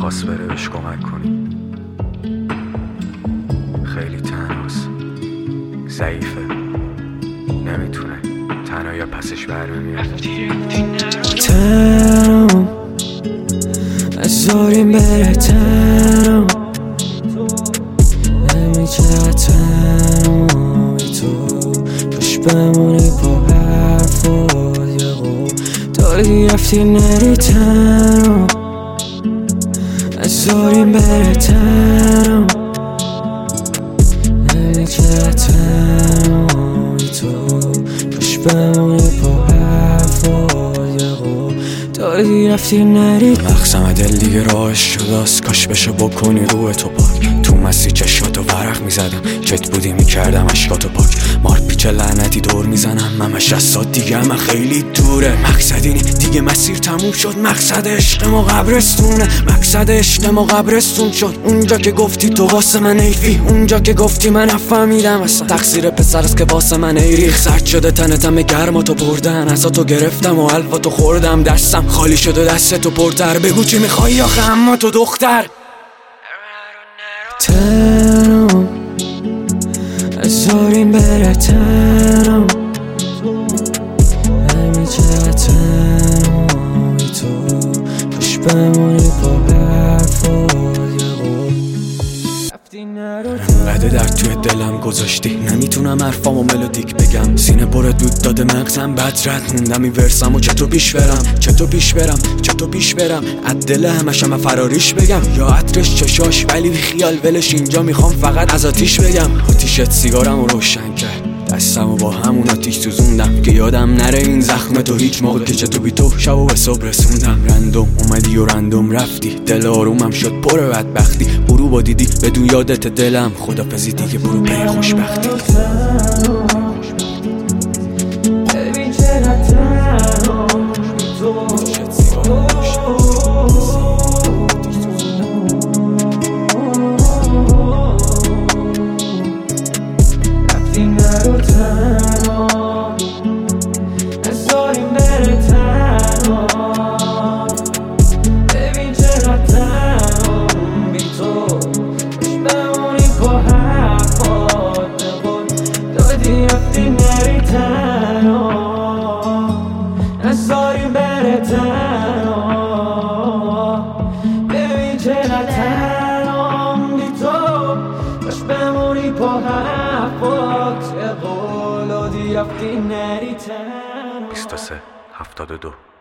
خواست بره بهش کمک کنی. خیلی تنهاست، ضعیفه، نمیتونه تنها یا پسش برمیاد. تنها نذاریم بره، تنها نمیشه، تنها بی تو کاش بمونی با حرفات یه قول داری رفتی نری. تنها نذاریم بره، تنها نمیشه، تنها بی تو کاش بمونی با حرفات یه قول داری رفتی نری. مقسم دل دیگه راهش جداست، کاش بشه بکنی روی تو پاک. تو مسیر چشاتو ورق میزدم، چت بودی میکردم اشکاتو پاک. مار پیچ لعنتی دور میزنم، همش از ساد دیگه من خیلی دوره. مقصد اینی دیگه مسیر تموم شد، مقصد عشق ما قبرستونه. مقصد عشق ما قبرستون شد، اونجا که گفتی تو واسه من ایفی، اونجا که گفتی من نفهمیدم اصلا تقصیر پسر است که واسه من ایریخ. سرد شده تنتم گرماتو بردن، ازاتو گرفتم و حلواتو خوردم، دستم خالی شده دستتو پرتر. بگو چی میخوای آخه اما تو دختر. تنها نذاریم بره، تنها نمیشه، تنها بی تو کاش بمونی با حرفات یه قول انقدر درد توی دلم گذاشتی، نمیتونم حرفامو ملودیک بگم. سینه پر دود داده مغزم، بد رد موندم این ورسمو چطور پیش برم، چطور پیش برم، چطور پیش برم. از دل همشم فراریش بگم یا عطرش چشاش، ولی بی خیال ولش، اینجا میخوام فقط از آتیش بگم. آتیشت سیگارمو روشن کرد، دستمو با همون آتیش سوزوندم که یادم نره این زخم تو هیچ موقع که تو بی تو شبو به صبح رسوندم. رندوم اومدی و رندوم رفتی، دل آرومم شد پر بدبختی. برو با دیدی بدون یادت دلم، خدافظی دیگه، برو پی خوشبختی. ببین چرا تنها تو رفتی نرو، تنها نذاریم بره، تنها ببین چرا تنها بی تو کاش بمونی با حرفات بقول دادی رفتی نری. تنها نذاریم بره، تنها ببین چرا تنها بی تو کاش بمونی با حرفات یه قول دادی رفتی نری. تنها 23 72